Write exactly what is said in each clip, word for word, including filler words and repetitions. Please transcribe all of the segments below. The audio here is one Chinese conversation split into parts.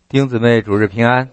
弟兄姊妹，主日平安。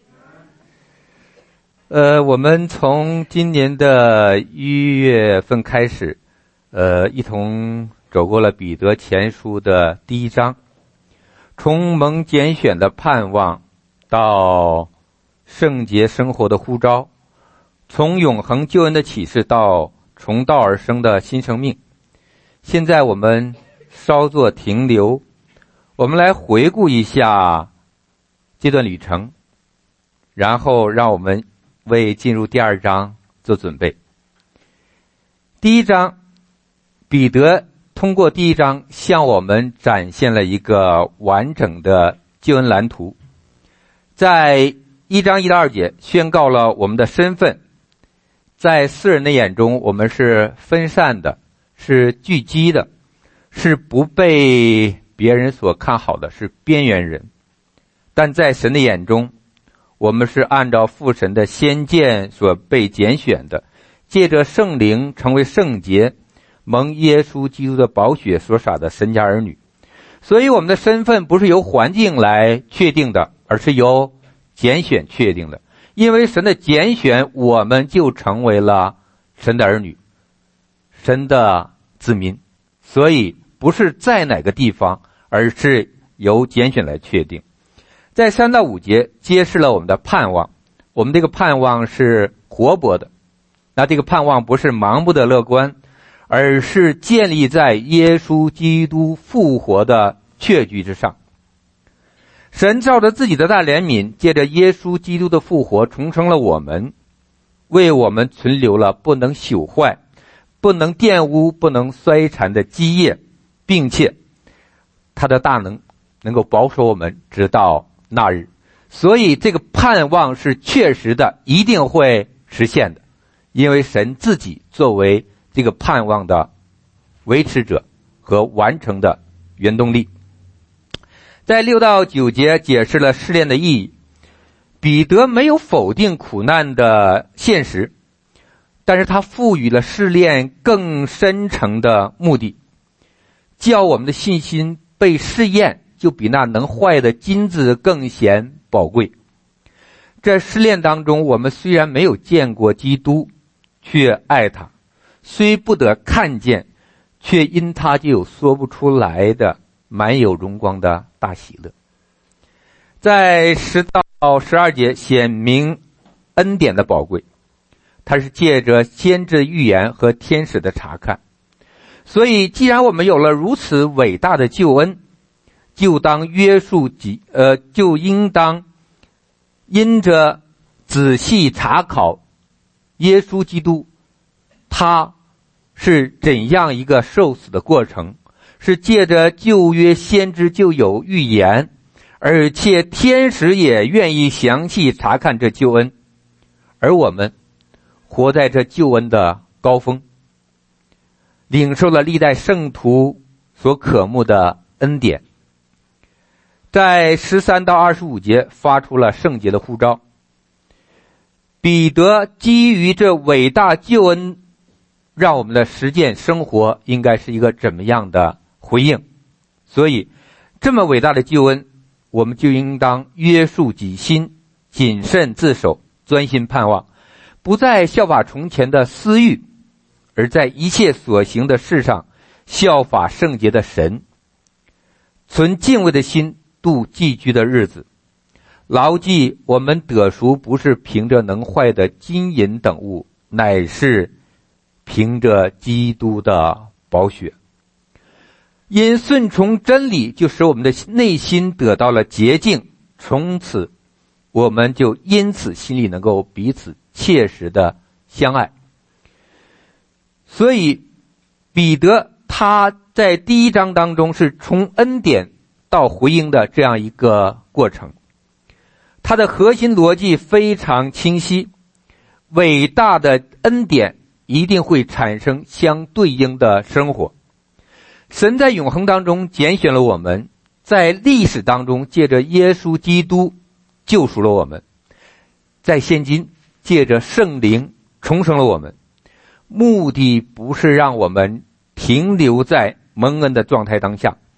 呃，我们从今年的一月份开始，呃，一同走过了彼得前书的第一章，从蒙拣选的盼望到圣洁生活的呼召，从永恒救恩的启示到从道而生的新生命。现在我们稍作停留，我们来回顾一下这段旅程，然后让我们为进入第二章做准备。第一章，彼得通过第一章向我们展现了一个完整的救恩蓝图。在一章一到二节宣告了我们的身份，在世人的眼中我们是分散的，是聚集的，是不被别人所看好的，是边缘人。但在神的眼中，我们是按照父神的先见所被拣选的，借着圣灵成为圣洁，蒙耶稣基督的宝血所洒的神家儿女。所以我们的身份不是由环境来确定的，而是由拣选确定的。因为神的拣选，我们就成为了神的儿女，神的子民。所以不是在哪个地方，而是由拣选来确定。在三到五节揭示了我们的盼望，我们这个盼望是活泼的。那这个盼望不是盲目的乐观，而是建立在耶稣基督复活的确据之上。神照着自己的大怜悯，借着耶稣基督的复活重生了我们，为我们存留了不能朽坏、不能玷污、不能衰残的基业，并且他的大能能够保守我们直到那日。所以这个盼望是确实的，一定会实现的，因为神自己作为这个盼望的维持者和完成的原动力。在六到九节解释了试炼的意义。彼得没有否定苦难的现实，但是他赋予了试炼更深层的目的，叫我们的信心被试验，就比那能坏的金子更显宝贵。在试炼当中，我们虽然没有见过基督，却爱他；虽不得看见，却因他就有说不出来的满有荣光的大喜乐。在十到十二节显明恩典的宝贵，它是借着先知预言和天使的查看。所以既然我们有了如此伟大的救恩，就当约束己呃，就应当因着仔细查考耶稣基督他是怎样一个受死的过程，是借着旧约先知就有预言，而且天使也愿意详细查看这救恩，而我们活在这救恩的高峰，领受了历代圣徒所渴慕的恩典。在十三到二十五节发出了圣洁的呼召。彼得基于这伟大救恩，让我们的实践生活应该是一个怎么样的回应。所以这么伟大的救恩，我们就应当约束己心，谨慎自守，专心盼望，不再效法从前的私欲，而在一切所行的事上效法圣洁的神，存敬畏的心度寄居的日子，牢记我们得赎不是凭着能坏的金银等物，乃是凭着基督的宝血。因顺从真理，就使我们的内心得到了洁净，从此我们就因此心里能够彼此切实的相爱。所以彼得他在第一章当中是从恩典到回应的这样一个过程，他的核心逻辑非常清晰。伟大的恩典一定会产生相对应的生活。神在永恒当中拣选了我们，在历史当中借着耶稣基督救赎了我们，在现今借着圣灵重生了我们。目的不是让我们停留在蒙恩的状态当下，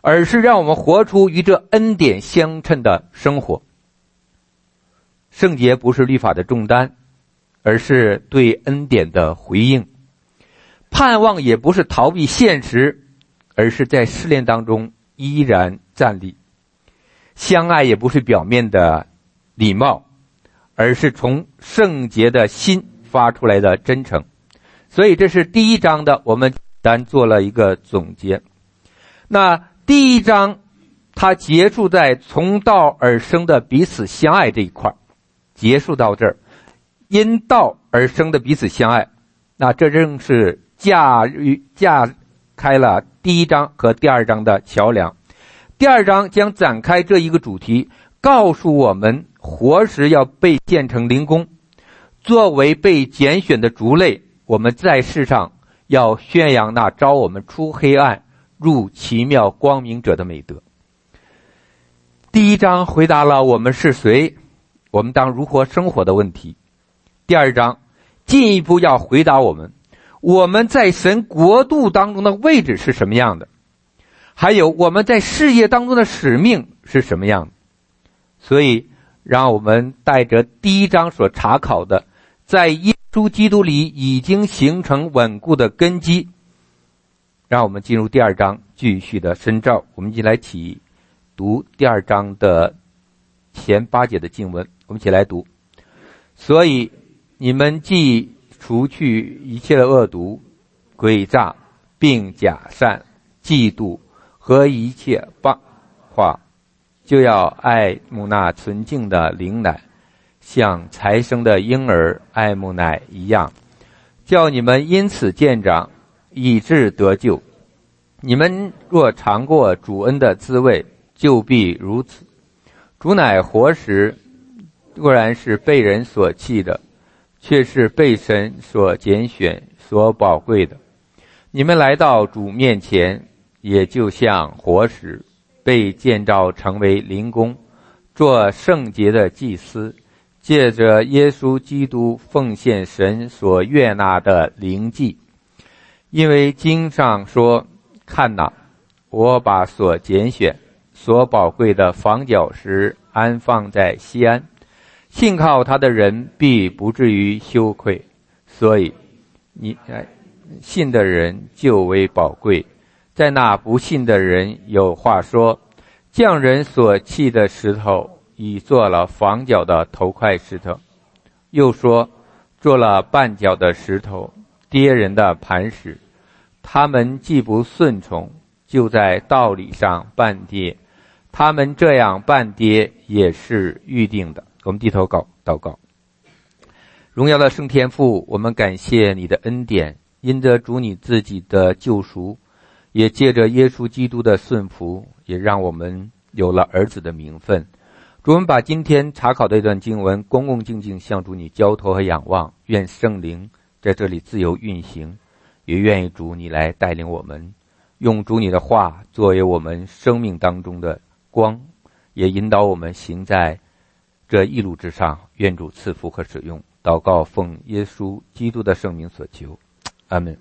而是让我们活出与这恩典相称的生活。圣洁不是律法的重担，而是对恩典的回应。盼望也不是逃避现实，而是在试炼当中依然站立。相爱也不是表面的礼貌，而是从圣洁的心发出来的真诚。所以这是第一章的，我们单做了一个总结。那第一章它结束在从道而生的彼此相爱这一块，结束到这儿，因道而生的彼此相爱，那这正是架架开了第一章和第二章的桥梁。第二章将展开这一个主题，告诉我们活时要被建成灵宫，作为被拣选的族类，我们在世上要宣扬那招我们出黑暗入奇妙光明者的美德。第一章回答了我们是谁，我们当如何生活的问题。第二章进一步要回答我们，我们在神国度当中的位置是什么样的，还有我们在事业当中的使命是什么样的。所以让我们带着第一章所查考的，在耶稣基督里已经形成稳固的根基，让我们进入第二章继续的深造。我们一起来起读第二章的前八节的经文，我们一起来读。所以你们既除去一切的恶毒、诡诈，并假善、嫉妒和一切谤话，就要爱慕那纯净的灵奶，像才生的婴儿爱慕奶一样，叫你们因此渐长，以致得救。你们若尝过主恩的滋味，就必如此。主乃活时，固然是被人所弃的，却是被神所拣选、所宝贵的。你们来到主面前，也就像活时，被建造成为灵宫，做圣洁的祭司，借着耶稣基督奉献神所悦纳的灵祭。因为经上说，看哪，我把所拣选、所宝贵的房角石安放在西安，信靠他的人必不至于羞愧。所以你信的人就为宝贵。在那不信的人有话说，匠人所弃的石头已做了房角的头块石头，又说做了绊脚的石头，跌人的磐石。他们既不顺从，就在道理上绊跌，他们这样绊跌也是预定的。我们低头祷祷告。荣耀的圣天父，我们感谢你的恩典，因着主你自己的救赎，也借着耶稣基督的顺服，也让我们有了儿子的名分。主，我们把今天查考的一段经文恭恭敬敬向主你交托和仰望，愿圣灵在这里自由运行，也愿意主你来带领我们，用主你的话作为我们生命当中的光，也引导我们行在这一路之上。愿主赐福和使用。祷告奉耶稣基督的圣名所求，阿们。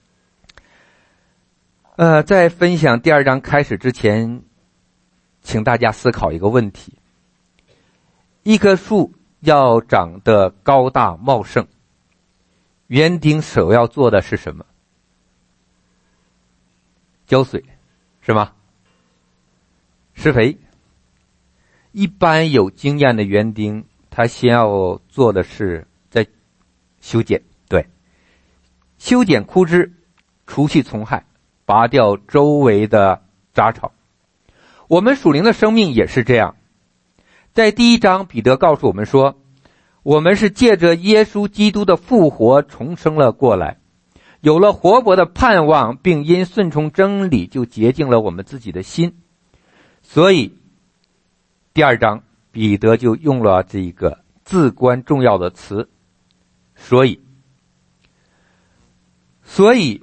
呃，在分享第二章开始之前，请大家思考一个问题：一棵树要长得高大茂盛，园丁首要做的是什么？浇水，是吗？施肥。一般有经验的园丁，他先要做的是在修剪，对，修剪枯枝，除去虫害，拔掉周围的杂草。我们属灵的生命也是这样。在第一章，彼得告诉我们说，我们是借着耶稣基督的复活重生了过来，有了活泼的盼望，并因顺从真理就洁净了我们自己的心。所以第二章彼得就用了这一个至关重要的词，所以所以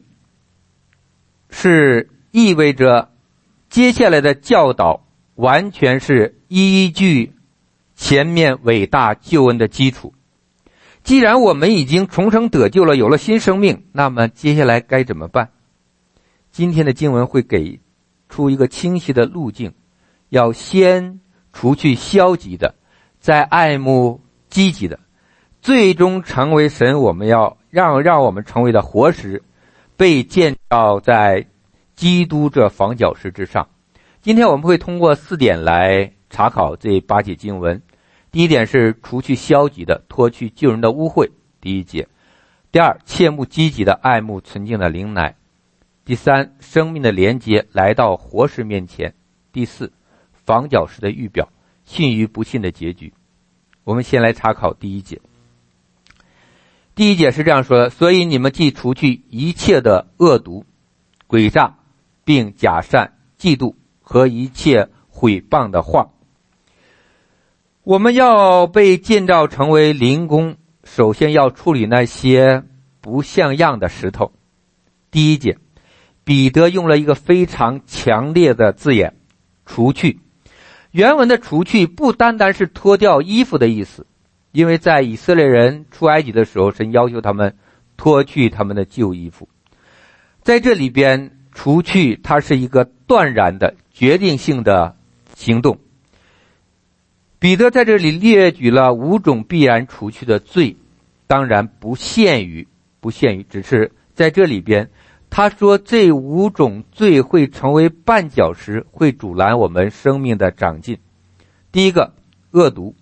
是意味着接下来的教导完全是依据前面伟大救恩的基础。既然我们已经重生得救了，有了新生命，那么接下来该怎么办？今天的经文会给出一个清晰的路径，要先除去消极的，再爱慕积极的，最终成为神我们要让让我们成为的活石，被建造在基督这房角石之上。今天我们会通过四点来查考这八节经文。第一点是除去消极的，脱去旧人的污秽，第一节。第二，切慕积极的，爱慕纯净的灵奶。第三，生命的连结来到活石面前。第四，房角石的预表，信与不信的结局。我们先来查考第一节。第一节是这样说的：所以你们既除去一切的恶毒、诡诈，并假善、嫉妒和一切毁谤的话。我们要被建造成为灵宫，首先要处理那些不像样的石头。第一节，彼得用了一个非常强烈的字眼，除去。原文的除去不单单是脱掉衣服的意思，因为在以色列人出埃及的时候，神要求他们脱去他们的旧衣服。在这里边，除去它是一个断然的决定性的行动。彼得在这里列举了五种必然除去的罪，当然不限于不限于只是在这里边他说这五种罪会成为绊脚石，会阻拦我们生命的长进。第一个，恶毒。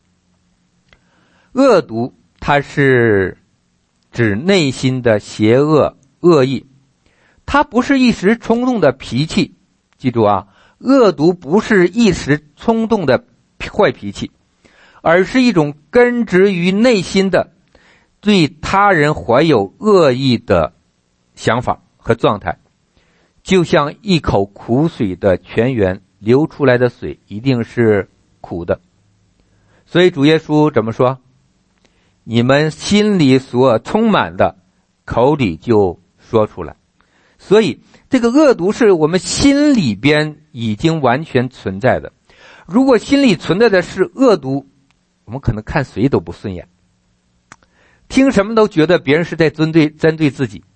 恶毒它是指内心的邪恶恶意，它不是一时冲动的脾气。记住啊，恶毒不是一时冲动的坏脾气，而是一种根植于内心的对他人怀有恶意的想法和状态。就像一口苦水的泉源，流出来的水一定是苦的。所以主耶稣怎么说？你们心里所充满的，口里就说出来。所以这个恶毒是我们心里边已经完全存在的。如果心里存在的是恶毒，我们可能看谁都不顺眼，听什么都觉得别人是在针对针对自己。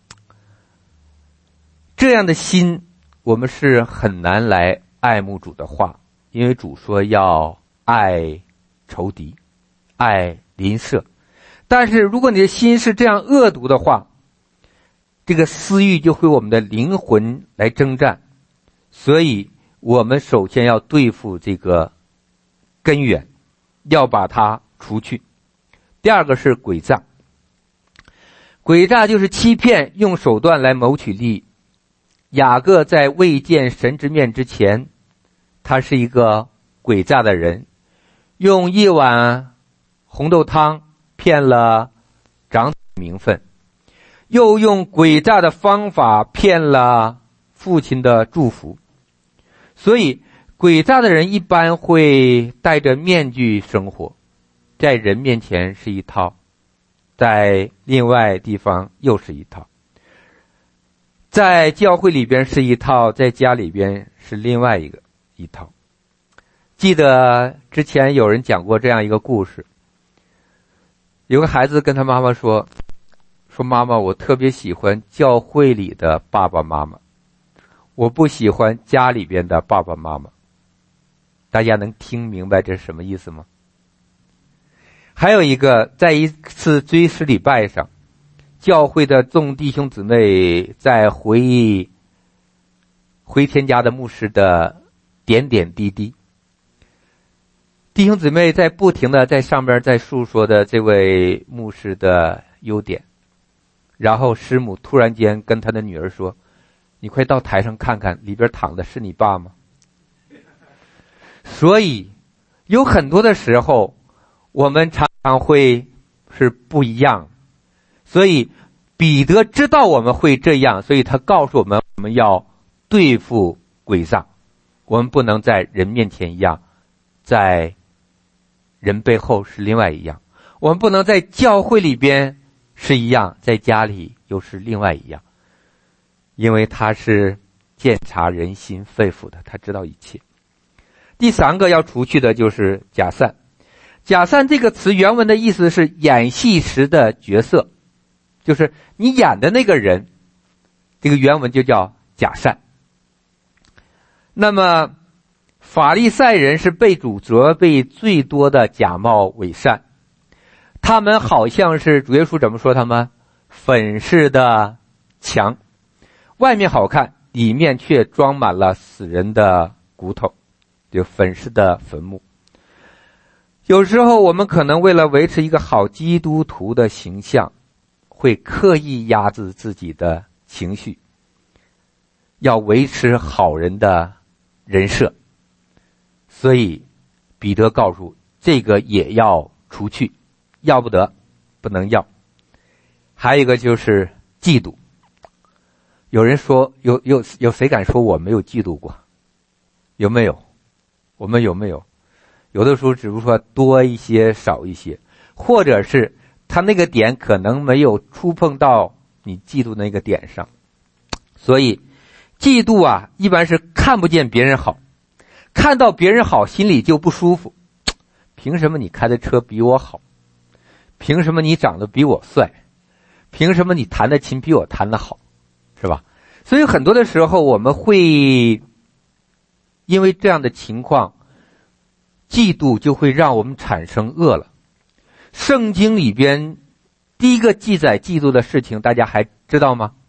这样的心，我们是很难来爱慕主的话，因为主说要爱仇敌，爱邻舍。但是如果你的心是这样恶毒的话，这个私欲就会我们的灵魂来征战。所以我们首先要对付这个根源，要把它除去。第二个是诡诈。诡诈就是欺骗，用手段来谋取利益。雅各在未见神之面之前，他是一个诡诈的人，用一碗红豆汤骗了长子的名分，又用诡诈的方法骗了父亲的祝福。所以诡诈的人一般会戴着面具生活，在人面前是一套，在另外地方又是一套，在教会里边是一套，在家里边是另外一个一套。记得之前有人讲过这样一个故事，有个孩子跟他妈妈说说妈妈，我特别喜欢教会里的爸爸妈妈，我不喜欢家里边的爸爸妈妈。大家能听明白这是什么意思吗？还有一个，在一次追思礼拜上，教会的众弟兄姊妹在回忆回天家的牧师的点点滴滴。弟兄姊妹在不停的在上边在述说的这位牧师的优点。然后师母突然间跟他的女儿说，你快到台上看看，里边躺的是你爸吗？所以有很多的时候我们常常会是不一样。所以彼得知道我们会这样，所以他告诉我们，我们要对付诡诈，我们不能在人面前一样，在人背后是另外一样。我们不能在教会里边是一样，在家里又是另外一样。因为他是鉴察人心肺腑的，他知道一切。第三个要除去的就是假善。假善这个词原文的意思是演戏时的角色，就是你演的那个人，这个原文就叫假善。 那么法利赛人是被主责备最多的假冒伪善，他们好像是主耶稣怎么说他们？粉饰的墙，外面好看，里面却装满了死人的骨头，就粉饰的坟墓。有时候我们可能为了维持一个好基督徒的形象，会刻意压制自己的情绪，要维持好人的人设。所以彼得告诉这个也要除去，要不得，不能要。还有一个就是嫉妒。有人说，有有有谁敢说我没有嫉妒过？有没有？我们有没有？有的时候只是说多一些少一些，或者是他那个点可能没有触碰到你嫉妒那个点上。所以嫉妒啊，一般是看不见别人好，看到别人好心里就不舒服。凭什么你开的车比我好？凭什么你长得比我帅？凭什么你弹的琴比我弹的好？是吧？所以很多的时候我们会因为这样的情况，嫉妒就会让我们产生恶了。圣经里边第一个记载嫉妒的事情大家还知道吗？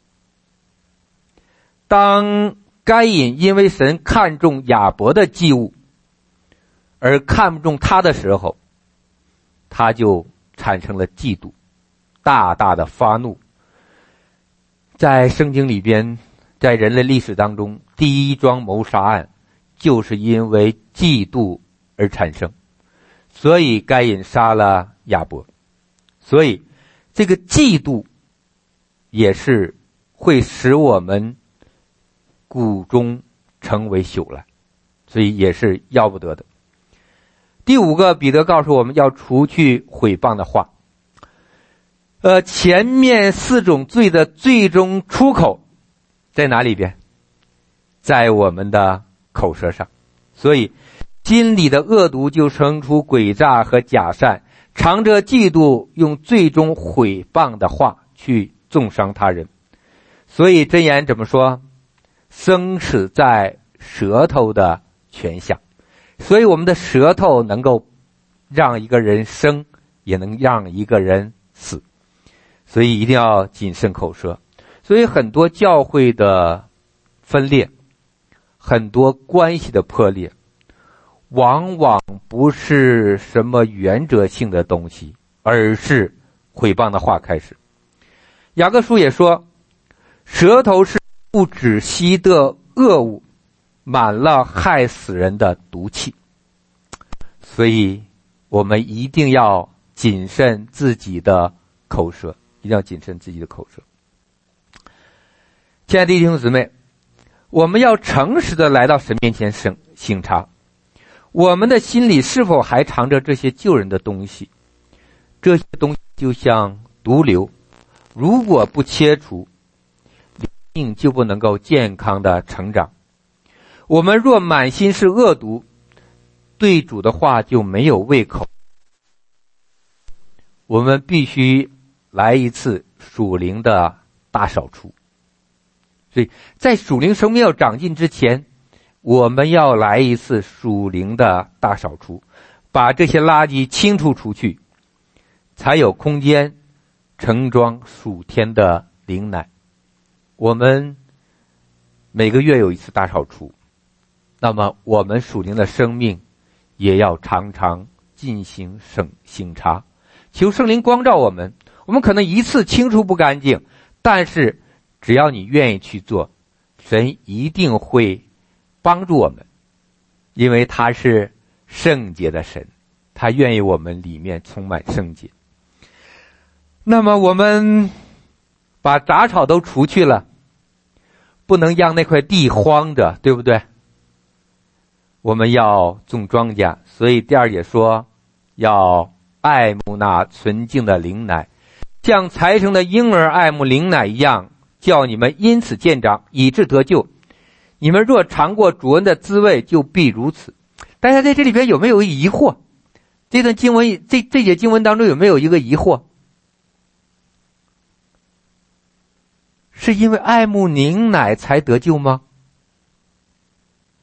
当该隐因为神看重亚伯的祭物而看不重他的时候，他就产生了嫉妒，大大的发怒。在圣经里边，在人类历史当中，第一桩谋杀案就是因为嫉妒而产生，所以该隐杀了亚伯。所以这个嫉妒也是会使我们骨中成为朽烂，所以也是要不得的。第五个，彼得告诉我们要除去毁谤的话。呃，前面四种罪的最终出口在哪里边？在我们的口舌上。所以心里的恶毒就生出诡诈和假善，藏着嫉妒，用最终毁谤的话去重伤他人。所以箴言怎么说？生死在舌头的泉下。所以我们的舌头能够让一个人生，也能让一个人死。所以一定要谨慎口舌。所以很多教会的分裂，很多关系的破裂，往往不是什么原则性的东西，而是毁谤的话开始。雅各书也说，舌头是不止息的恶物，满了害死人的毒气。所以我们一定要谨慎自己的口舌，一定要谨慎自己的口舌。亲爱的弟兄姊妹，我们要诚实的来到神面前省省察，我们的心里是否还藏着这些救人的东西？这些东西就像毒瘤，如果不切除，灵命就不能够健康的成长。我们若满心是恶毒，对主的话就没有胃口。我们必须来一次属灵的大扫除。所以在属灵生命要长进之前，我们要来一次属灵的大扫除，把这些垃圾清除出去，才有空间盛装属天的灵奶。我们每个月有一次大扫除，那么我们属灵的生命也要常常进行省省察，求圣灵光照我们。我们可能一次清除不干净，但是只要你愿意去做，神一定会帮助我们，因为他是圣洁的神，他愿意我们里面充满圣洁。那么我们把杂草都除去了，不能让那块地荒着，对不对？我们要种庄稼，所以第二节说要爱慕那纯净的灵奶，像才生的婴儿爱慕灵奶一样，叫你们因此渐长，以致得救。你们若尝过主恩的滋味，就必如此。大家在这里边有没有疑惑？这段经文，这这节经文当中有没有一个疑惑？是因为爱慕灵奶才得救吗？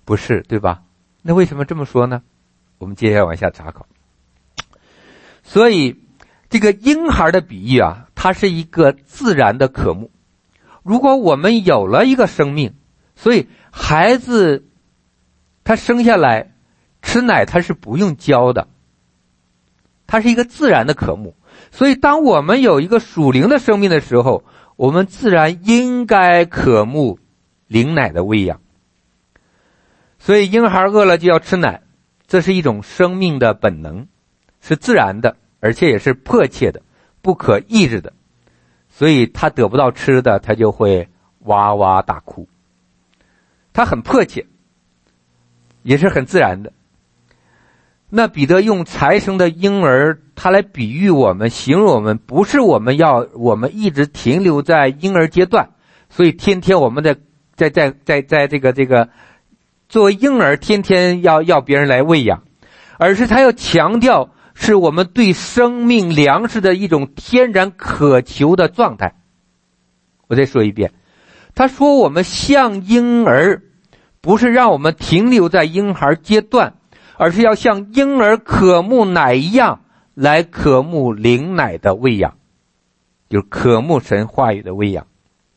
不是，对吧？那为什么这么说呢？我们接下来往下查考。所以这个婴孩的比喻啊，它是一个自然的渴慕。如果我们有了一个生命，所以孩子他生下来吃奶他是不用教的，它是一个自然的渴慕。所以当我们有一个属灵的生命的时候，我们自然应该渴慕灵奶的喂养。所以婴孩饿了就要吃奶，这是一种生命的本能，是自然的，而且也是迫切的，不可抑制的。所以他得不到吃的，他就会哇哇大哭，他很迫切，也是很自然的。那彼得用才生的婴儿，他来比喻我们，形容我们，不是我们要我们一直停留在婴儿阶段，所以天天我们在在在在在这个这个作为婴儿，天天要要别人来喂养，而是他要强调是我们对生命粮食的一种天然渴求的状态。我再说一遍，他说我们像婴儿，不是让我们停留在婴孩阶段，而是要像婴儿渴慕奶一样来渴慕灵奶的喂养，就是渴慕神话语的喂养。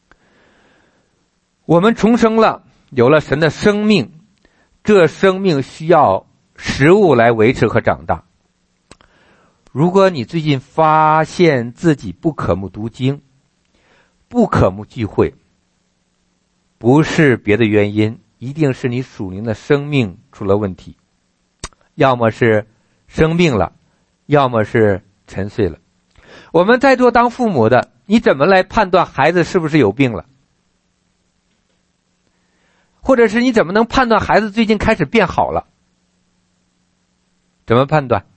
我们重生了，有了神的生命，这生命需要食物来维持和长大。如果你最近发现自己不渴慕读经，不渴慕聚会，不是别的原因，一定是你属灵的生命出了问题，要么是生病了，要么是沉睡了。我们在座当父母的，你怎么来判断孩子是不是有病了？或者是你怎么能判断孩子最近开始变好了？怎么判断？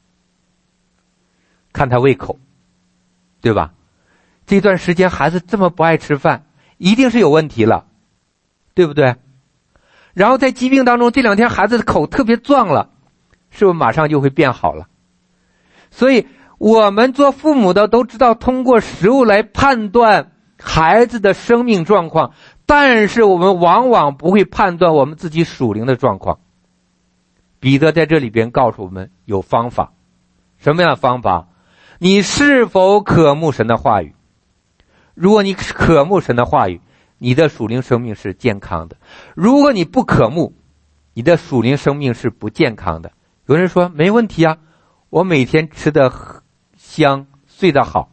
看他胃口，对吧？这段时间孩子这么不爱吃饭，一定是有问题了，对不对？然后在疾病当中，这两天孩子的口特别壮了，是不是马上就会变好了？所以我们做父母的都知道通过食物来判断孩子的生命状况，但是我们往往不会判断我们自己属灵的状况。彼得在这里边告诉我们有方法。什么样的方法？你是否渴慕神的话语？如果你渴慕神的话语，你的属灵生命是健康的。如果你不渴慕，你的属灵生命是不健康的。有人说没问题啊，我每天吃得香，睡得好。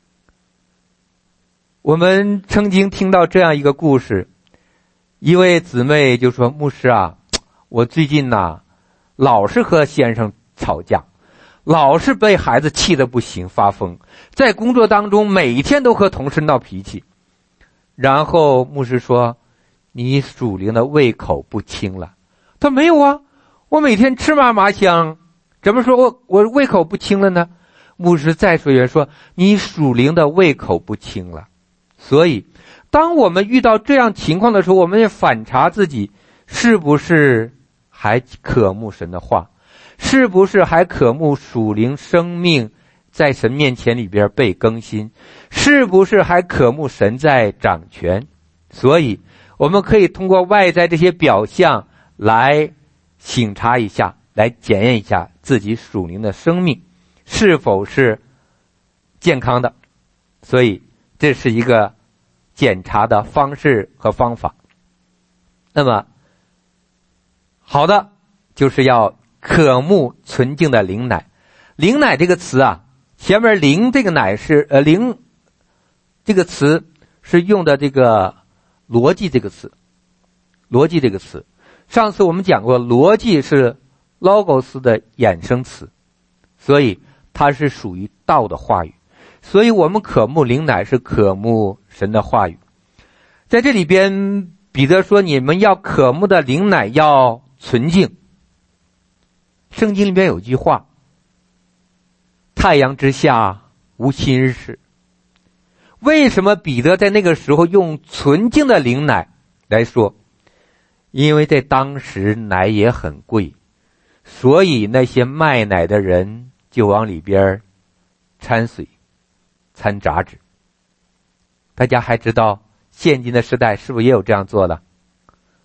我们曾经听到这样一个故事，一位姊妹就说，牧师啊，我最近呐老是和先生吵架，老是被孩子气得不行，发疯，在工作当中每天都和同事闹脾气。然后牧师说，你属灵的胃口不清了。他没有啊，我每天吃嘛嘛香，怎么说我我胃口不清了呢？牧师再说一遍，说你属灵的胃口不清了。所以当我们遇到这样情况的时候，我们也反察自己是不是还渴慕神的话，是不是还渴慕属灵生命在神面前里边被更新，是不是还渴慕神在掌权。所以我们可以通过外在这些表象来省察一下，来检验一下自己属灵的生命是否是健康的。所以这是一个检查的方式和方法。那么好的，就是要渴慕纯净的灵奶。灵奶这个词啊，前面灵这个奶是呃灵这个词是用的这个逻辑这个词，逻辑这个词。上次我们讲过，逻辑是 logos 的衍生词，所以它是属于道的话语。所以我们渴慕灵奶是渴慕神的话语。在这里边彼得说，你们要渴慕的灵奶要纯净。圣经里边有句话，太阳之下无新事。为什么彼得在那个时候用纯净的灵奶来说？因为在当时奶也很贵，所以那些卖奶的人就往里边掺水掺杂质。大家还知道现今的时代是不是也有这样做的？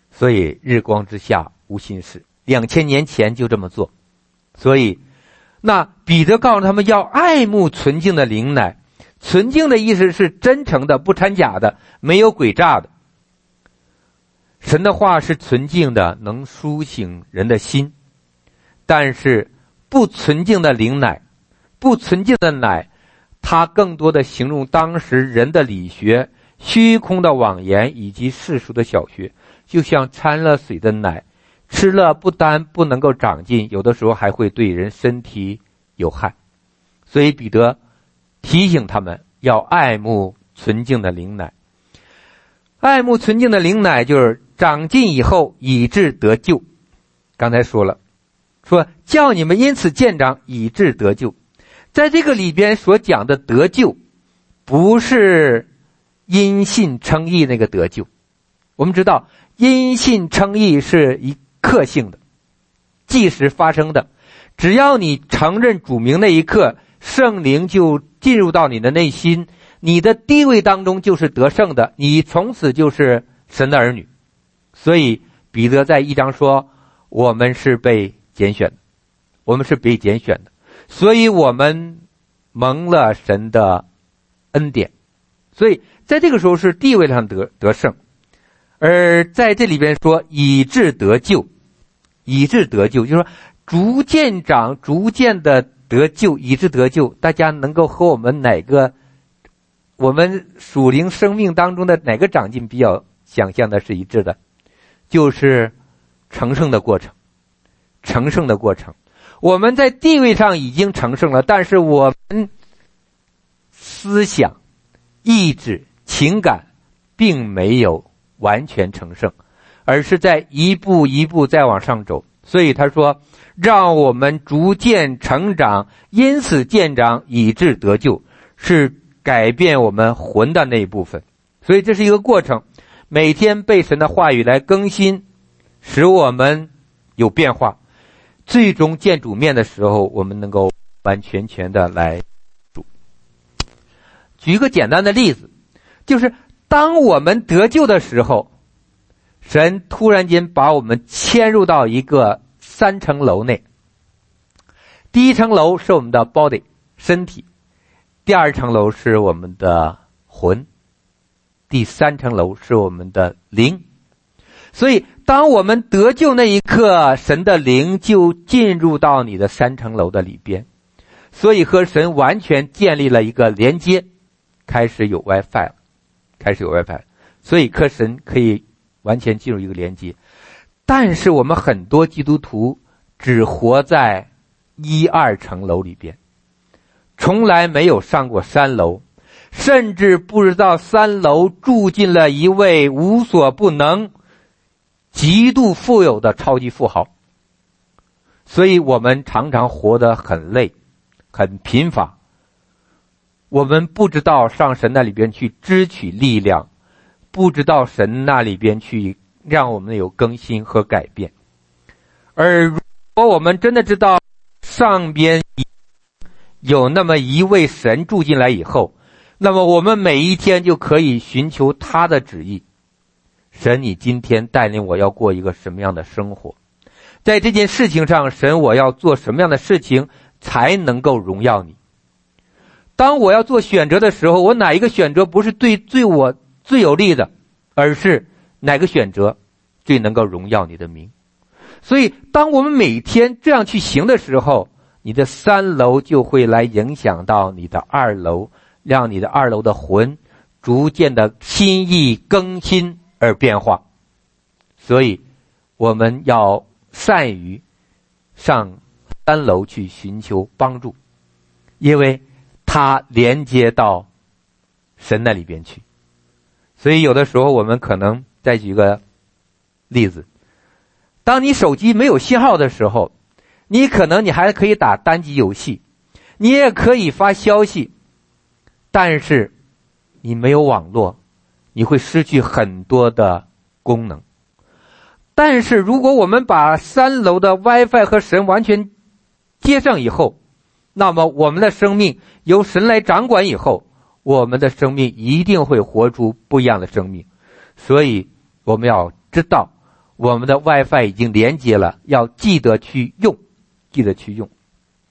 所以日光之下无新事，两千年前就这么做。所以那彼得告诉他们要爱慕纯净的灵奶，纯净的意思是真诚的，不掺假的，没有诡诈的。神的话是纯净的，能苏醒人的心，但是不纯净的灵奶，不纯净的奶，它更多的形容当时人的理学、虚空的妄言以及世俗的小学，就像掺了水的奶，吃了不单不能够长进，有的时候还会对人身体有害。所以彼得提醒他们要爱慕纯净的灵奶。爱慕纯净的灵奶就是长进以后以致得救。刚才说了，说叫你们因此渐长以致得救。在这个里边所讲的得救，不是因信称义那个得救。我们知道因信称义是一刻性的，即时发生的，只要你承认主名那一刻，圣灵就进入到你的内心，你的地位当中就是得胜的，你从此就是神的儿女。所以彼得在一章说，我们是被拣选的，我们是被拣选的，所以我们蒙了神的恩典。所以在这个时候是地位上得得胜。而在这里边说以致得救，以致得救就是说逐渐长，逐渐的得救，以致得救。大家能够和我们哪个我们属灵生命当中的哪个长进比较想象的是一致的？就是成圣的过程，成圣的过程。我们在地位上已经成圣了，但是我们思想、意志、情感并没有完全成圣，而是在一步一步再往上走。所以他说让我们逐渐成长，因此渐长以致得救，是改变我们魂的那一部分。所以这是一个过程，每天被神的话语来更新，使我们有变化，最终见主面的时候，我们能够完全全的来主。举一个简单的例子，就是当我们得救的时候，神突然间把我们迁入到一个三层楼内。第一层楼是我们的 body 身体，第二层楼是我们的魂，第三层楼是我们的灵。所以当我们得救那一刻，神的灵就进入到你的三层楼的里边，所以和神完全建立了一个连接，开始有 WiFi 了，开始有 WiFi， 所以和神可以完全进入一个连接。但是我们很多基督徒只活在一二层楼里边，从来没有上过三楼，甚至不知道三楼住进了一位无所不能、极度富有的超级富豪。所以我们常常活得很累，很贫乏。我们不知道上神那里边去支取力量，不知道神那里边去让我们有更新和改变。而如果我们真的知道上边有那么一位神住进来以后，那么我们每一天就可以寻求他的旨意。神，你今天带领我要过一个什么样的生活？在这件事情上，神，我要做什么样的事情才能够荣耀你？当我要做选择的时候，我哪一个选择不是对对我最有利的，而是哪个选择最能够荣耀你的名？所以当我们每天这样去行的时候，你的三楼就会来影响到你的二楼，让你的二楼的魂逐渐的心意更新而变化。所以我们要善于上三楼去寻求帮助，因为它连接到神那里边去。所以有的时候我们可能再举个例子，当你手机没有信号的时候，你可能你还可以打单机游戏，你也可以发消息，但是你没有网络，你会失去很多的功能。但是如果我们把三楼的 WiFi 和神完全接上以后，那么我们的生命由神来掌管以后，我们的生命一定会活出不一样的生命。所以我们要知道， 我们的 WiFi 已经连接了，要记得去用，记得去用。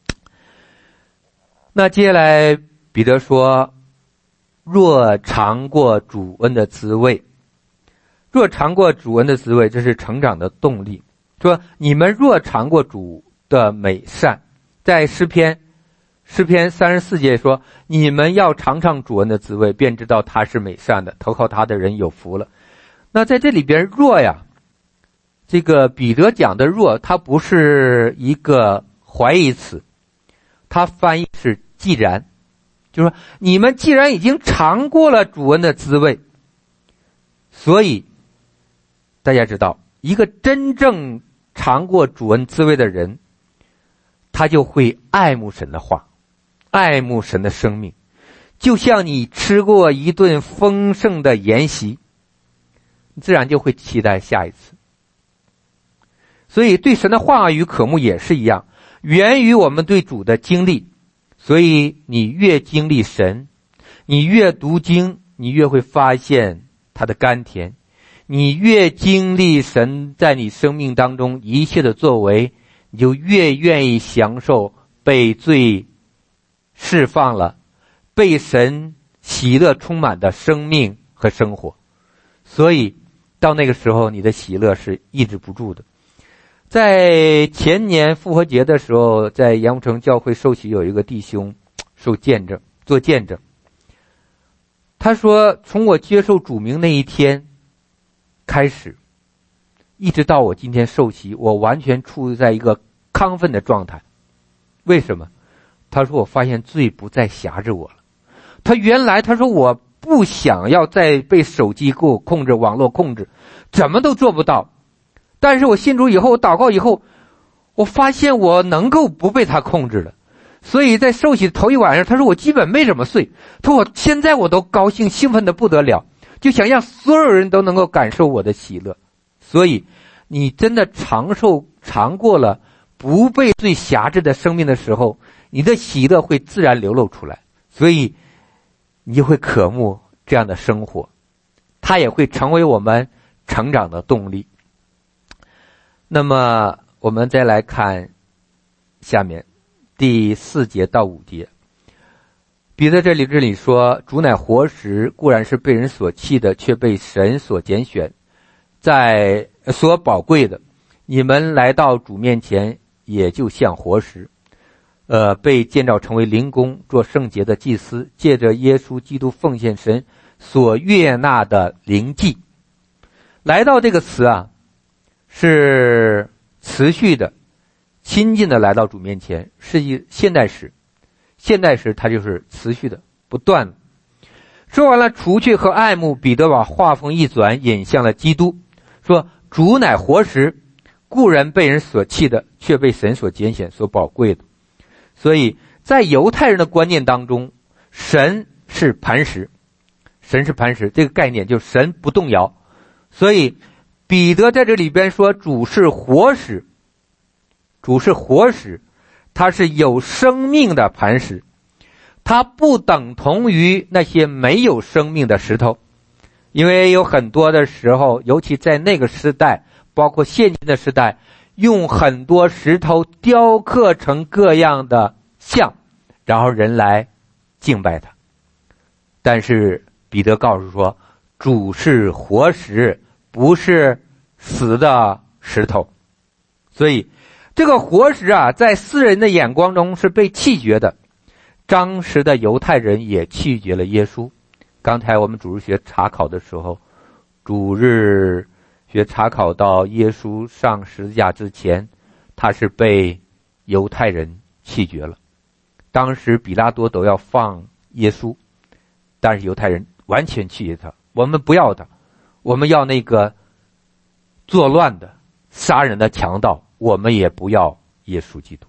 那接下来彼得说，若尝过主恩的滋味，若尝过主恩的滋味，这是成长的动力。说你们若尝过主的美善，在诗篇诗篇三十四节说，你们要尝尝主恩的滋味，便知道他是美善的，投靠他的人有福了。那在这里边若呀，这个彼得讲的若，它不是一个怀疑词，它翻译是既然，就是说你们既然已经尝过了主恩的滋味，所以大家知道，一个真正尝过主恩滋味的人，他就会爱慕神的话，爱慕神的生命，就像你吃过一顿丰盛的筵席，自然就会期待下一次。所以对神的话语渴慕也是一样，源于我们对主的经历。所以你越经历神，你越读经，你越会发现他的甘甜，你越经历神在你生命当中一切的作为，你就越愿意享受被罪释放了，被神喜乐充满的生命和生活。所以到那个时候，你的喜乐是抑制不住的。在前年复活节的时候，在杨武城教会受洗，有一个弟兄受见证做见证，他说从我接受主名那一天开始，一直到我今天受洗，我完全处在一个亢奋的状态。为什么？他说我发现罪不再辖制我了。他原来他说我不想要再被手机给我控制，网络控制，怎么都做不到。但是我信主以后，我祷告以后，我发现我能够不被他控制了。所以在受洗头一晚上，他说我基本没怎么睡，他说我现在我都高兴兴奋的不得了，就想让所有人都能够感受我的喜乐。所以你真的尝受尝过了不被罪辖制的生命的时候，你的喜乐会自然流露出来，所以你就会渴慕这样的生活，它也会成为我们成长的动力。那么我们再来看下面第四节到五节，彼得这里这里说，主乃活石，固然是被人所弃的，却被神所拣选，在所宝贵的。你们来到主面前，也就像活石，呃，被建造成为灵宫，做圣洁的祭司，借着耶稣基督奉献神所悦纳的灵祭。来到这个词啊，是持续的、亲近的来到主面前，是一现代时。现代时它就是持续的、不断的。说完了除去和爱慕，彼得把话锋一转，引向了基督，说主乃活石，固然被人所弃的，却被神所拣选、所宝贵的。所以在犹太人的观念当中，神是磐石，神是磐石，这个概念就是神不动摇。所以彼得在这里边说主是活石，主是活石，它是有生命的磐石，它不等同于那些没有生命的石头。因为有很多的时候，尤其在那个时代，包括现今的时代，用很多石头雕刻成各样的像，然后人来敬拜它。但是彼得告诉说，主是活石，不是死的石头。所以这个活石啊，在世人的眼光中是被弃绝的。当时的犹太人也弃绝了耶稣。刚才我们主日学查考的时候，主日学查考到耶稣上十字架之前，他是被犹太人弃绝了。当时比拉多都要放耶稣，但是犹太人完全弃绝他，我们不要他，我们要那个作乱的、杀人的强盗，我们也不要耶稣基督。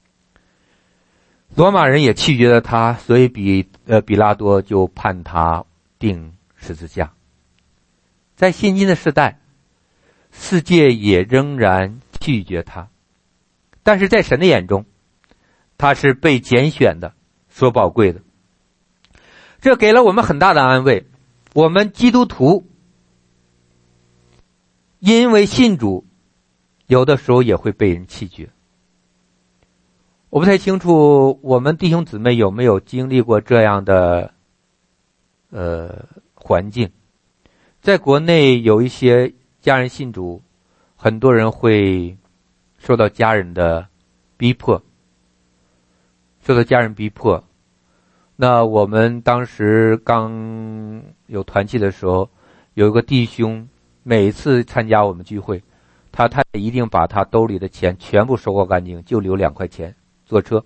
罗马人也弃绝了他，所以比呃比拉多就判他钉十字架。在现今的时代，世界也仍然拒绝他，但是在神的眼中，他是被拣选的，所宝贵的。这给了我们很大的安慰。我们基督徒因为信主，有的时候也会被人弃绝。我不太清楚我们弟兄姊妹有没有经历过这样的呃环境。在国内有一些家人信主，很多人会受到家人的逼迫，受到家人逼迫。那我们当时刚有团契的时候，有一个弟兄每次参加我们聚会，他他一定把他兜里的钱全部收获干净，就留两块钱坐车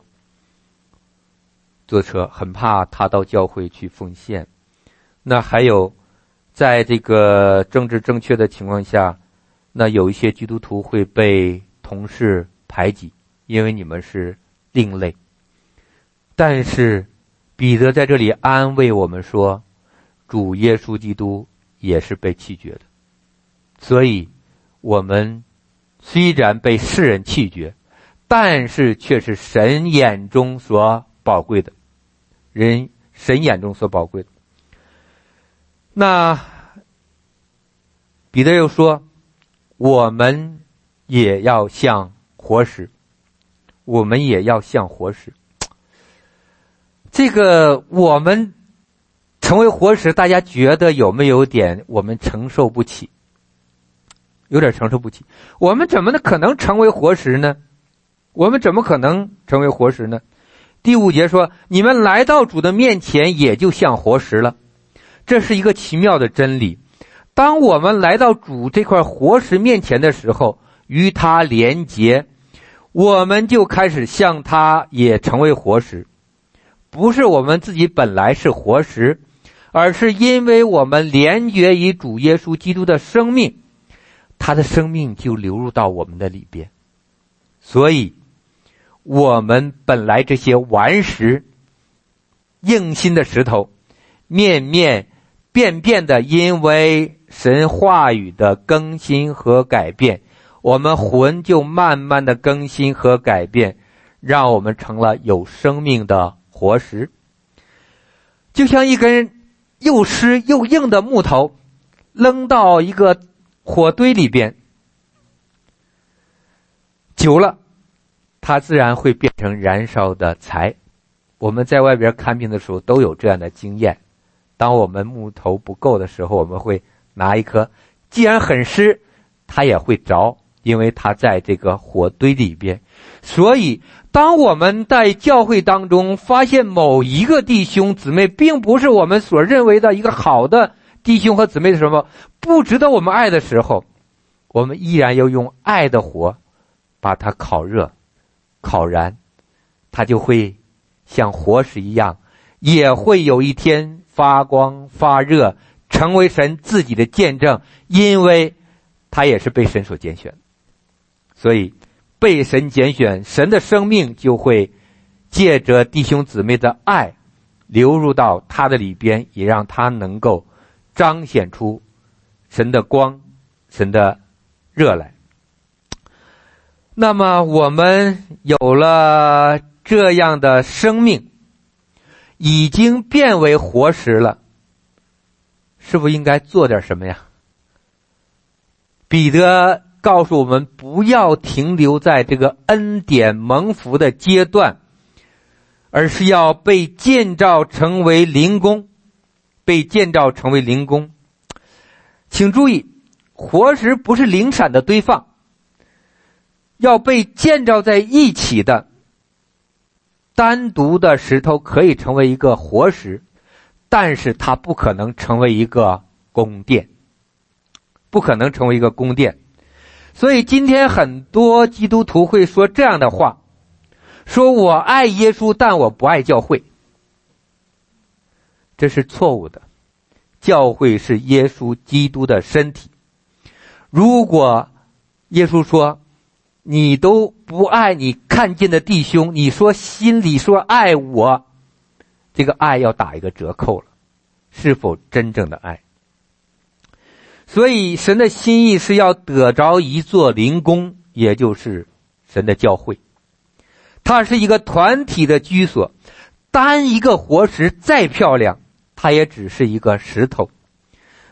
坐车很怕他到教会去奉献。那还有在这个政治正确的情况下，那有一些基督徒会被同事排挤，因为你们是另类。但是彼得在这里安慰我们说，主耶稣基督也是被弃绝的。所以我们虽然被世人弃绝，但是却是神眼中所宝贵的，人神眼中所宝贵的。那彼得又说，我们也要像活石，我们也要像活石。这个我们成为活石，大家觉得有没有点我们承受不起？有点承受不起。我们怎么可能成为活石呢？我们怎么可能成为活石呢？第五节说，你们来到主的面前，也就像活石了。这是一个奇妙的真理。当我们来到主这块活石面前的时候，与他连结，我们就开始像他也成为活石。不是我们自己本来是活石，而是因为我们连结于主耶稣基督的生命，他的生命就流入到我们的里边。所以我们本来这些顽石，硬心的石头，面面便便的，因为神话语的更新和改变，我们魂就慢慢的更新和改变，让我们成了有生命的活石。就像一根又湿又硬的木头扔到一个火堆里边，久了它自然会变成燃烧的柴。我们在外边看病的时候都有这样的经验，当我们木头不够的时候，我们会拿一颗，既然很湿它也会着，因为它在这个火堆里边。所以当我们在教会当中发现某一个弟兄姊妹并不是我们所认为的一个好的弟兄和姊妹的什么不值得我们爱的时候，我们依然要用爱的火把它烤热烤燃，它就会像活石一样，也会有一天发光发热，成为神自己的见证，因为它也是被神所拣选。所以被神拣选，神的生命就会借着弟兄姊妹的爱流入到他的里边，也让他能够彰显出神的光神的热来。那么我们有了这样的生命，已经变为活石了，是不是应该做点什么呀？彼得告诉我们，不要停留在这个恩典蒙福的阶段，而是要被建造成为灵宫，被建造成为灵宫。请注意，活石不是零散的堆放，要被建造在一起的。单独的石头可以成为一个活石，但是它不可能成为一个宫殿，不可能成为一个宫殿。所以今天很多基督徒会说这样的话，说我爱耶稣，但我不爱教会。这是错误的。教会是耶稣基督的身体。如果耶稣说你都不爱你看见的弟兄，你说心里说爱我，这个爱要打一个折扣了，是否真正的爱？所以神的心意是要得着一座灵宫，也就是神的教会。它是一个团体的居所，单一个活石再漂亮，它也只是一个石头。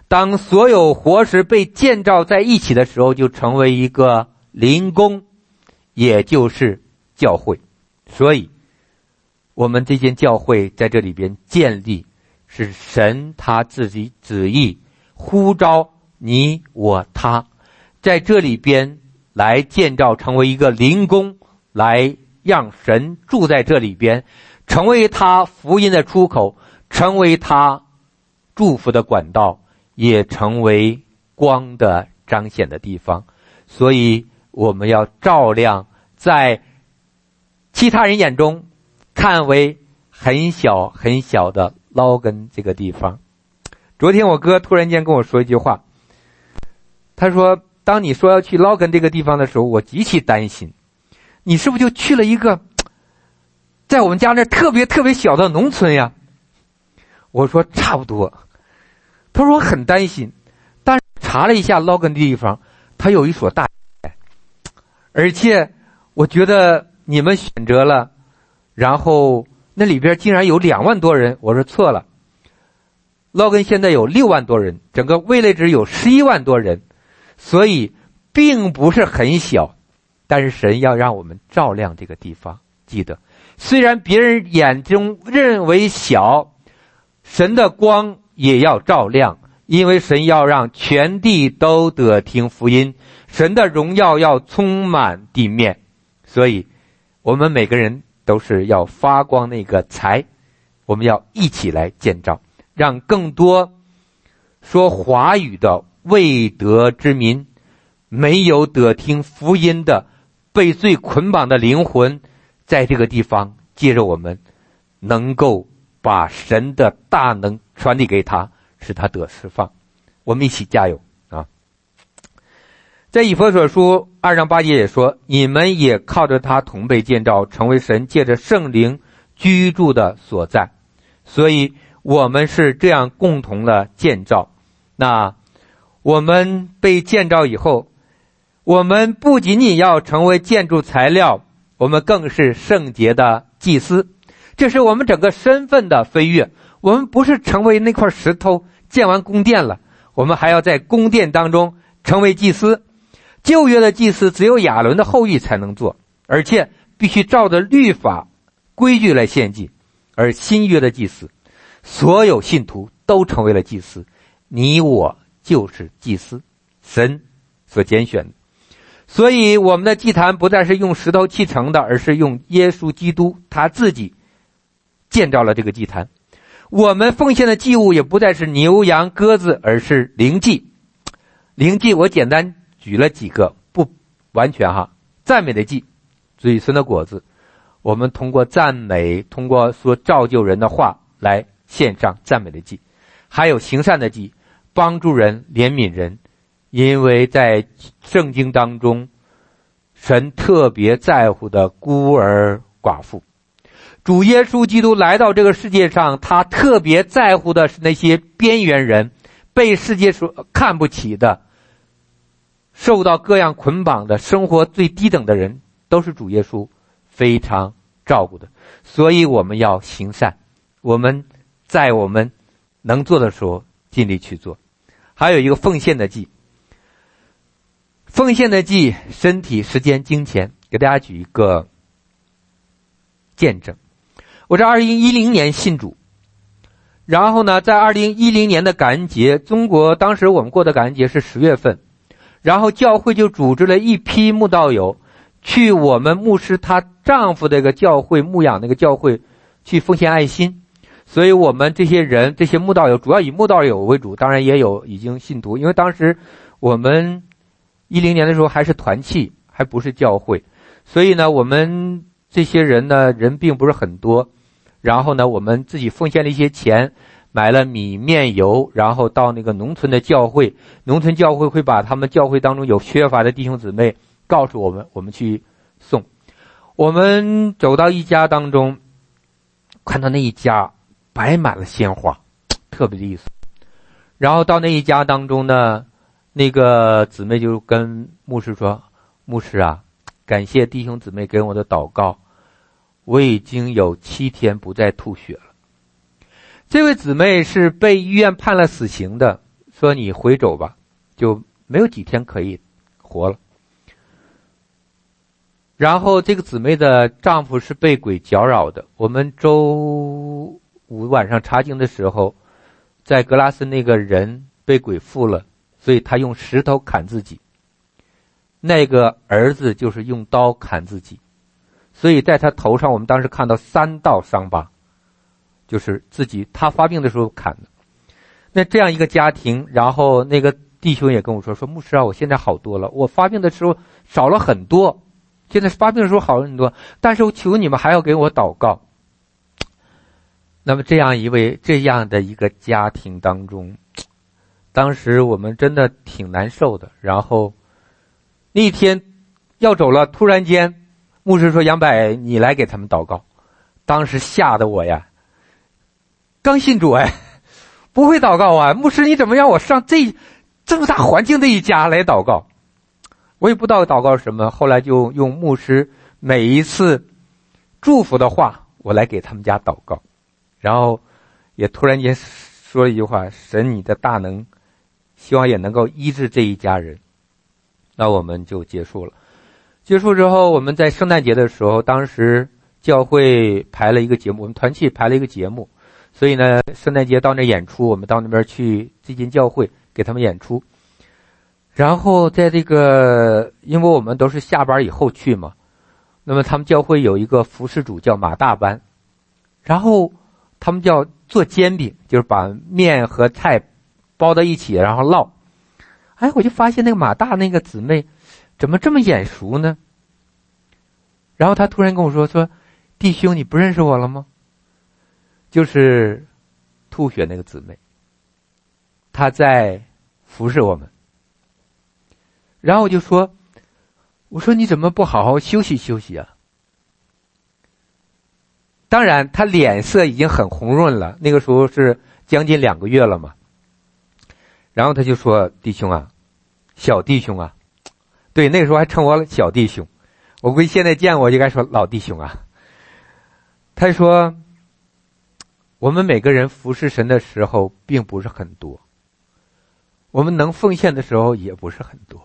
当所有活石被建造在一起的时候，就成为一个灵宫，也就是教会。所以我们这间教会在这里边建立，是神他自己旨意呼召你我他在这里边来建造，成为一个灵宫，来让神住在这里边，成为他福音的出口，成为他祝福的管道，也成为光的彰显的地方。所以我们要照亮在其他人眼中看为很小很小的捞根这个地方。昨天我哥突然间跟我说一句话，他说当你说要去捞根这个地方的时候，我极其担心，你是不是就去了一个在我们家那特别特别小的农村呀？我说差不多。他说我很担心，但是查了一下捞根的地方，他有一所大学，而且我觉得你们选择了，然后那里边竟然有两万多人。我说错了，捞根现在有六万多人，整个位内值有十一万多人，所以并不是很小，但是神要让我们照亮这个地方。记得虽然别人眼中认为小，神的光也要照亮，因为神要让全地都得听福音，神的荣耀要充满地面。所以我们每个人都是要发光那个财，我们要一起来建造，让更多说华语的未得之民，没有得听福音的被罪捆绑的灵魂，在这个地方借着我们能够把神的大能传递给他，使他得释放。我们一起加油啊！在以弗所书二章八节也说，你们也靠着他同被建造，成为神借着圣灵居住的所在。所以我们是这样共同的建造。那我们被建造以后，我们不仅仅要成为建筑材料，我们更是圣洁的祭司。这是我们整个身份的飞跃。我们不是成为那块石头建完宫殿了，我们还要在宫殿当中成为祭司。旧约的祭司只有亚伦的后裔才能做，而且必须照着律法规矩来献祭。而新约的祭司，所有信徒都成为了祭司，你我就是祭司，神所拣选的。所以我们的祭坛不再是用石头砌成的，而是用耶稣基督他自己建造了这个祭坛。我们奉献的祭物也不再是牛羊鸽子，而是灵祭。灵祭我简单举了几个，不完全哈。赞美的祭，嘴唇的果子，我们通过赞美，通过说造就人的话来献上赞美的祭。还有行善的祭，帮助人，怜悯人。因为在圣经当中，神特别在乎的孤儿寡妇。主耶稣基督来到这个世界上，他特别在乎的是那些边缘人，被世界所看不起的，受到各样捆绑的，生活最低等的人，都是主耶稣非常照顾的。所以我们要行善，我们在我们能做的时候尽力去做。还有一个奉献的祭，奉献的祭，身体、时间、金钱。给大家举一个见证。我在二零一零年信主，然后呢，在二零一零年的感恩节，中国当时我们过的感恩节是十月份，然后教会就组织了一批慕道友去我们牧师她丈夫的一个教会牧养那个教会去奉献爱心。所以我们这些人，这些慕道友主要以慕道友为主，当然也有已经信徒，因为当时我们一零年的时候还是团契，还不是教会，所以呢我们这些人呢人并不是很多。然后呢我们自己奉献了一些钱，买了米面油，然后到那个农村的教会，农村教会会把他们教会当中有缺乏的弟兄姊妹告诉我们，我们去送。我们走到一家当中，看到那一家摆满了鲜花，特别的意思。然后到那一家当中呢，那个姊妹就跟牧师说，牧师啊，感谢弟兄姊妹给我的祷告，我已经有七天不再吐血了。这位姊妹是被医院判了死刑的， 说你回走吧，就没有几天可以活了。然后这个姊妹的丈夫是被鬼搅扰的。我们周五晚上查经的时候，在格拉斯那个人被鬼附了，所以他用石头砍自己。那个儿子就是用刀砍自己，所以在他头上我们当时看到三道伤疤，就是自己他发病的时候砍的。那这样一个家庭，然后那个弟兄也跟我说说牧师啊，我现在好多了，我发病的时候少了很多，现在发病的时候好了很多，但是我求你们还要给我祷告。那么这样一位这样的一个家庭当中，当时我们真的挺难受的。然后那一天要走了，突然间牧师说杨柏你来给他们祷告。当时吓得我呀，刚信主哎，不会祷告啊，牧师你怎么让我上这这么大环境的一家来祷告？我也不知道祷告什么，后来就用牧师每一次祝福的话我来给他们家祷告。然后也突然间说了一句话，神你的大能希望也能够医治这一家人。那我们就结束了。结束之后，我们在圣诞节的时候，当时教会排了一个节目，我们团契排了一个节目，所以呢圣诞节到那演出，我们到那边去这间教会给他们演出。然后在这个因为我们都是下班以后去嘛，那么他们教会有一个服侍主叫马大班，然后他们叫做煎饼，就是把面和菜包到一起然后烙。哎，我就发现那个马大那个姊妹怎么这么眼熟呢？然后他突然跟我说说弟兄你不认识我了吗？就是吐血那个姊妹，她在服侍我们。然后我就说我说你怎么不好好休息休息啊？当然他脸色已经很红润了，那个时候是将近两个月了嘛。然后他就说弟兄啊，小弟兄啊，对，那个时候还称我小弟兄，我估计现在见我就该说老弟兄啊。他说我们每个人服侍神的时候并不是很多，我们能奉献的时候也不是很多。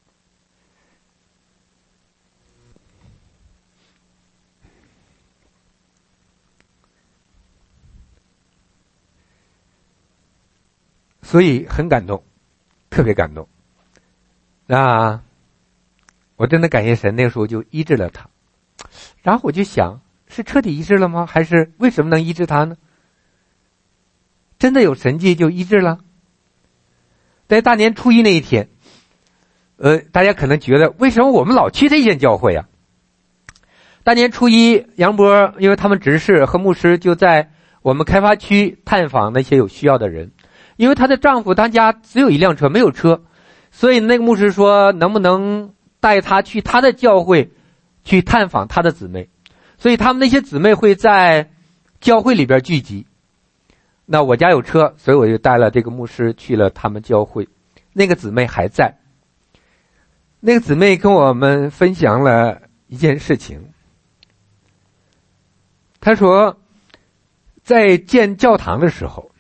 所以很感动，特别感动。那我真的感谢神，那个时候就医治了他。然后我就想，是彻底医治了吗？还是为什么能医治他呢？真的有神迹就医治了？在大年初一那一天，呃，大家可能觉得为什么我们老去这间教会啊？大年初一，杨波因为他们执事和牧师就在我们开发区探访那些有需要的人。因为她的丈夫他家只有一辆车，没有车，所以那个牧师说能不能带她去他的教会去探访他的姊妹，所以他们那些姊妹会在教会里边聚集。那我家有车，所以我就带了这个牧师去了他们教会。那个姊妹还在，那个姊妹跟我们分享了一件事情。她说在建教堂的时候，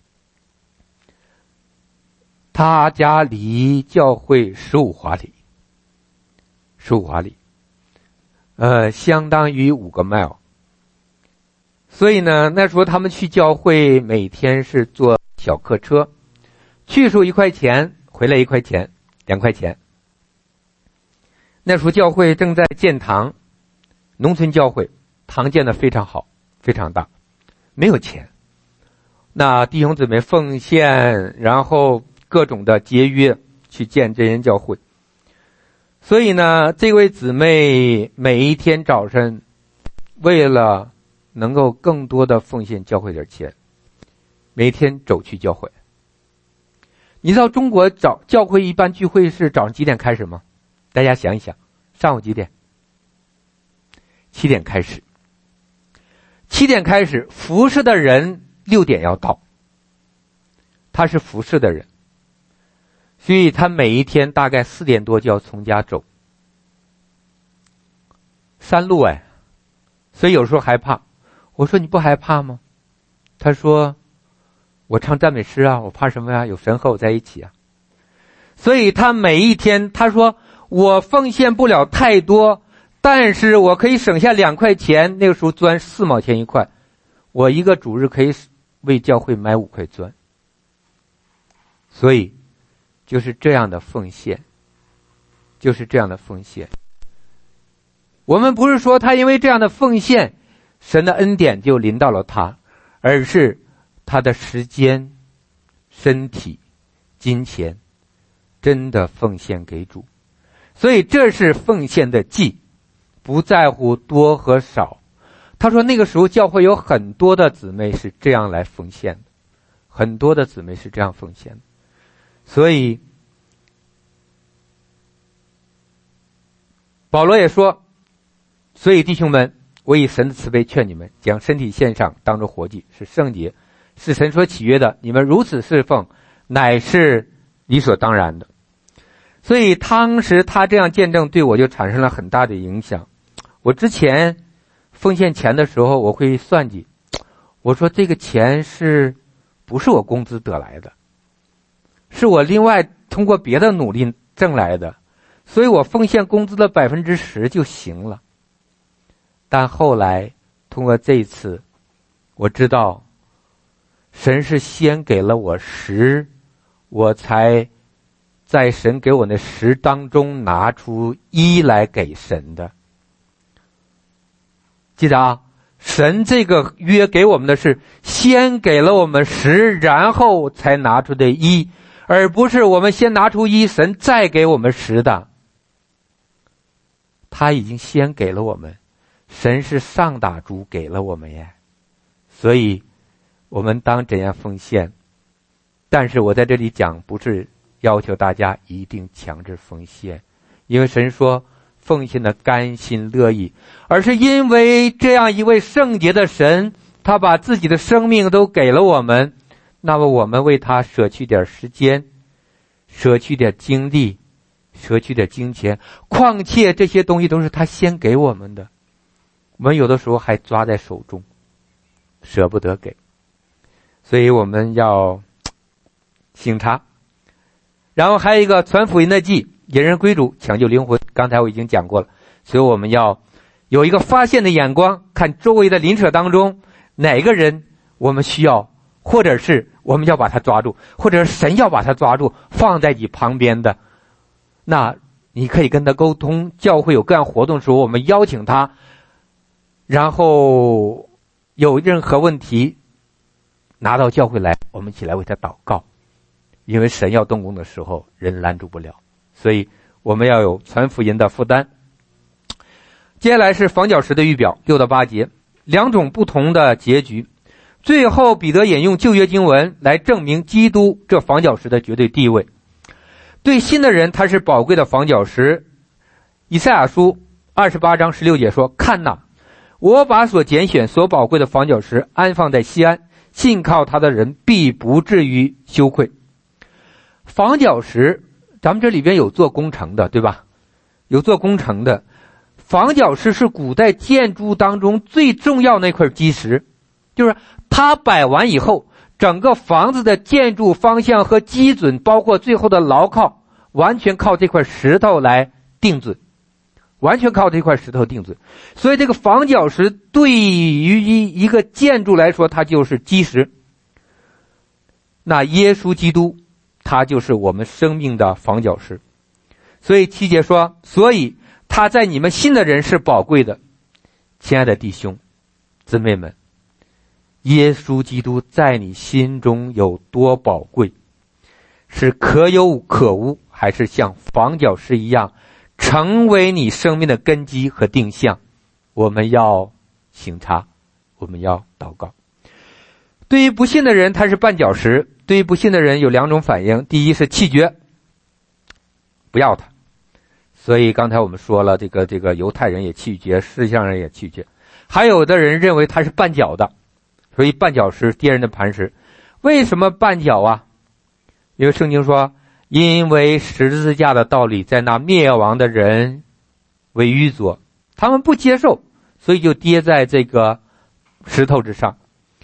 他家离教会十五华里，十五华里，呃，相当于五个 mile。所以呢，那时候他们去教会每天是坐小客车，去时候一块钱，回来一块钱，两块钱。那时候教会正在建堂，农村教会，堂建的非常好，非常大，没有钱。那弟兄姊妹奉献，然后各种的节约去建这间教会。所以呢，这位姊妹每一天早晨为了能够更多的奉献教会点钱，每天走去教会。你知道中国早教会一般聚会是早上几点开始吗？大家想一想，上午几点？七点开始。七点开始，服侍的人六点要到。他是服侍的人，所以他每一天大概四点多就要从家走，山路哎，所以有时候害怕。我说你不害怕吗？他说我唱赞美诗啊，我怕什么呀？有神和我在一起啊。所以他每一天，他说我奉献不了太多，但是我可以省下两块钱，那个时候钻四毛钱一块，我一个主日可以为教会买五块钻。所以就是这样的奉献，就是这样的奉献。我们不是说他因为这样的奉献，神的恩典就临到了他，而是他的时间、身体、金钱真的奉献给主。所以这是奉献的祭，不在乎多和少。他说那个时候教会有很多的姊妹是这样来奉献的，很多的姊妹是这样奉献的。所以保罗也说，所以弟兄们，我以神的慈悲劝你们，将身体献上，当作活祭，是圣洁，是神所喜悦的。你们如此侍奉，乃是理所当然的。所以当时他这样见证，对我就产生了很大的影响。我之前奉献钱的时候，我会算计，我说这个钱是不是我工资得来的，是我另外通过别的努力挣来的，所以我奉献工资的百分之十就行了。但后来通过这一次，我知道神是先给了我十，我才在神给我那十当中拿出一来给神的。记得啊，神这个约给我们的是先给了我们十，然后才拿出的一，而不是我们先拿出一，神再给我们十的。他已经先给了我们，神是上打主给了我们耶。所以我们当怎样奉献。但是我在这里讲，不是要求大家一定强制奉献，因为神说奉献的甘心乐意，而是因为这样一位圣洁的神，他把自己的生命都给了我们，那么我们为他舍去点时间，舍去点精力，舍去点金钱，况且这些东西都是他先给我们的，我们有的时候还抓在手中，舍不得给。所以我们要省察。然后还有一个传福音的祭，引人归主，抢救灵魂，刚才我已经讲过了。所以我们要有一个发现的眼光，看周围的邻舍当中哪个人我们需要，或者是我们要把他抓住，或者是神要把他抓住放在你旁边的，那你可以跟他沟通。教会有各样活动的时候，我们邀请他，然后有任何问题拿到教会来，我们一起来为他祷告。因为神要动工的时候，人拦住不了，所以我们要有传福音的负担。接下来是房角石的预表，六到八节，两种不同的结局。最后彼得引用旧约经文来证明基督这房角石的绝对地位。对新的人，他是宝贵的房角石。以赛亚书二十八章十六节说，看哪，我把所拣选所宝贵的房角石安放在西安，信靠他的人必不至于羞愧。房角石，咱们这里边有做工程的，对吧？有做工程的。房角石是古代建筑当中最重要那块基石，就是它摆完以后，整个房子的建筑方向和基准，包括最后的牢靠，完全靠这块石头来定准，完全靠这块石头定准。所以这个房角石对于一个建筑来说，它就是基石。那耶稣基督他就是我们生命的房角石。所以七节说，所以他在你们信的人是宝贵的。亲爱的弟兄姊妹们，耶稣基督在你心中有多宝贵，是可有可无，还是像房角石一样成为你生命的根基和定向？我们要省察，我们要祷告。对于不信的人，他是绊脚石。对于不信的人有两种反应，第一是弃绝，不要他。所以刚才我们说了，这个这个犹太人也弃绝，世上人也弃绝。还有的人认为他是绊脚的，所以绊脚石，跌人的磐石。为什么绊脚啊？因为圣经说，因为十字架的道理在那灭亡的人为愚拙，他们不接受，所以就跌在这个石头之上。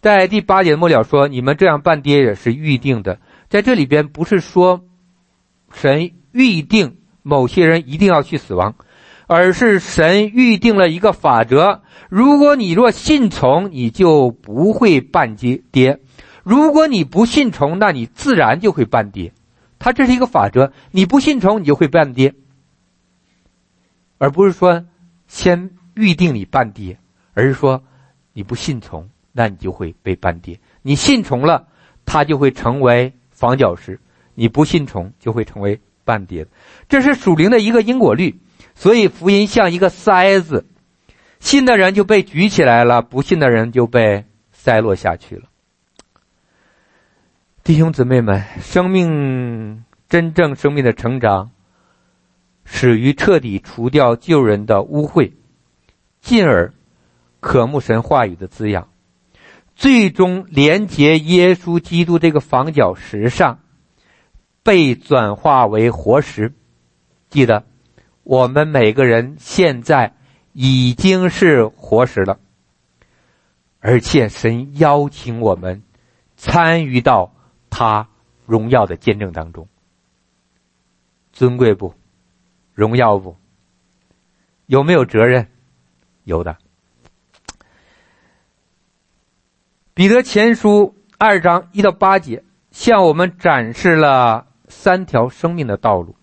在第八节末了说，你们这样办跌也是预定的。在这里边不是说神预定某些人一定要去死亡，而是神预定了一个法则，如果你若信从，你就不会办跌；如果你不信从，那你自然就会办跌。它这是一个法则，你不信从你就会办跌，而不是说先预定你办跌，而是说你不信从，那你就会被办跌。你信从了，它就会成为房角石；你不信从，就会成为半跌。这是属灵的一个因果律。所以福音像一个筛子，信的人就被举起来了，不信的人就被筛落下去了。弟兄姊妹们，生命真正生命的成长始于彻底除掉旧人的污秽，进而渴慕神话语的滋养，最终连结耶稣基督这个房角石上，被转化为活石。记得我们每个人现在已经是活石了，而且神邀请我们参与到他荣耀的见证当中。尊贵不？荣耀不？有没有责任？有的。彼得前书二章一到八节向我们展示了三条生命的道路。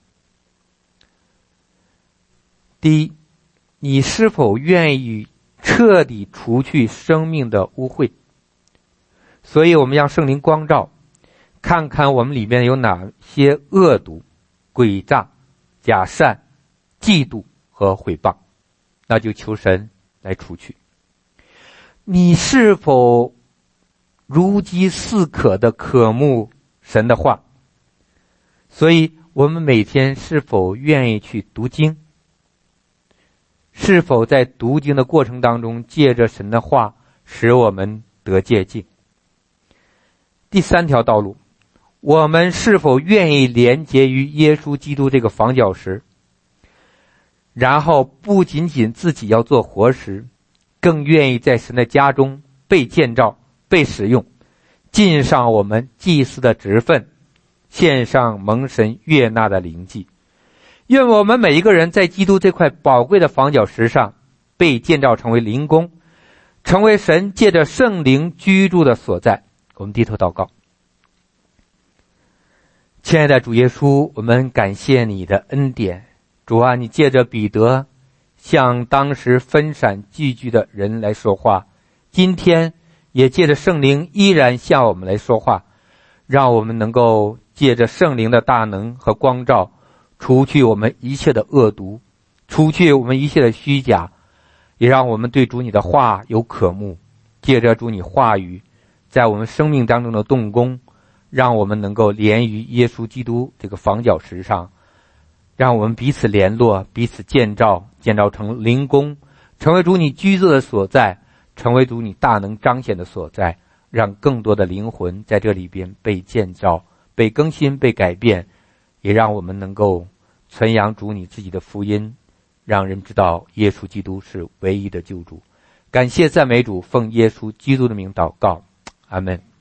第一，你是否愿意彻底除去生命的污秽？所以我们让圣灵光照，看看我们里面有哪些恶毒、诡诈、假善、嫉妒和毁谤，那就求神来除去。你是否如饥似渴的渴慕神的话？所以我们每天是否愿意去读经？是否在读经的过程当中，借着神的话使我们得洁净？第三条道路，我们是否愿意连结于耶稣基督这个房角石，然后不仅仅自己要做活石，更愿意在神的家中被建造、被使用，尽上我们祭司的职分，献上蒙神悦纳的灵祭。愿我们每一个人在基督这块宝贵的房角石上被建造成为灵宫，成为神借着圣灵居住的所在。我们低头祷告。亲爱的主耶稣，我们感谢你的恩典。主啊，你借着彼得向当时分散聚居的人来说话，今天也借着圣灵依然向我们来说话，让我们能够借着圣灵的大能和光照，除去我们一切的恶毒，除去我们一切的虚假，也让我们对主你的话有渴慕，借着主你话语在我们生命当中的动工，让我们能够连于耶稣基督这个房角石上，让我们彼此联络，彼此建造，建造成灵宫，成为主你居住的所在，成为主你大能彰显的所在，让更多的灵魂在这里边被建造、被更新、被改变，也让我们能够传扬主你自己的福音，让人知道耶稣基督是唯一的救主。感谢赞美主，奉耶稣基督的名祷告，阿们。